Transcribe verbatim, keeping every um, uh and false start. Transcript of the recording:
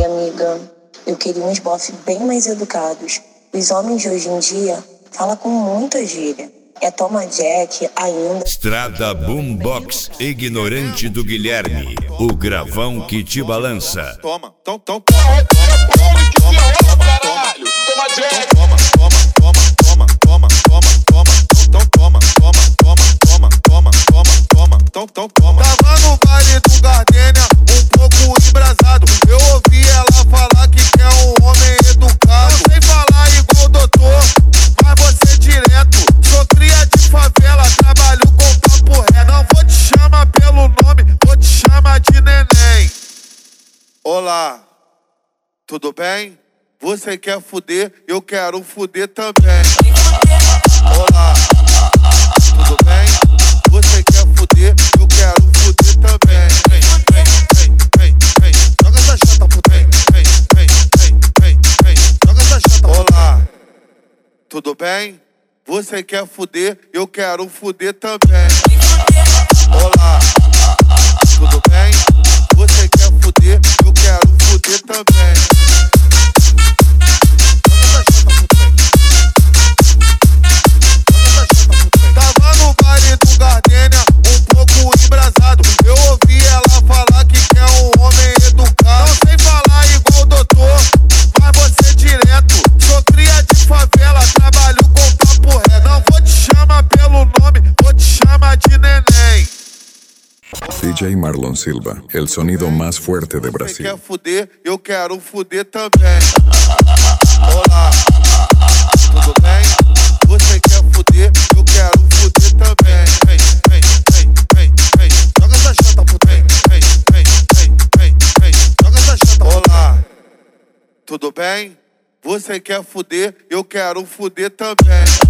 amiga. Eu queria uns bofs bem mais educados. Os homens de hoje em dia falam com muita gíria. É toma Jack ainda. Estrada Boombox, ignorante do Guilherme. O gravão que te balança. Toma, toma, toma, toma, toma, toma, toma, toma, toma Jack. Toma, toma, toma, toma, toma, toma, toma, toma, toma, toma, toma, toma, toma, toma, toma. Tava no baile do Gardênia, um pouco embrasado. Eu ouvi ela falar que quer um homem educado. Não sei falar igual o doutor, mas você direto. Sou cria de favela, trabalho com papo ré. Não vou te chamar pelo nome, vou te chamar de neném. Olá, tudo bem? Você quer fuder? Eu quero fuder também. Olá, tudo bem? Você quer fuder? Eu quero fuder também. Vem, vem, vem, vem, vem. Joga essa chata pro trem. Vem, vem, vem, vem, vem. Joga essa chata pro trem. Olá, tudo bem? Você quer fuder? Eu quero fuder também. Olá, tudo bem? Você quer fuder? Eu quero fuder também. Tava no baile do Gardênia, um pouco embrasado. Eu ouvi ela falar que quer um homem educado. Não sei falar igual o doutor, mas você direto. Sou cria de favela, trabalho com papo ré. Não vou te chamar pelo nome, vou te chamar de neném. D J Marlon Silva, el sonido más fuerte de Brasil. Você quer fuder? Eu quero fuder também. Olá, tudo bem? Você quer fuder? Eu quero fuder também. Vem, vem, vem, vem, vem. Joga essa chata pro trem. Vem, vem, vem, vem, vem. Joga essa chata pro trem. Olá, tudo bem? Você quer fuder? Eu quero fuder também.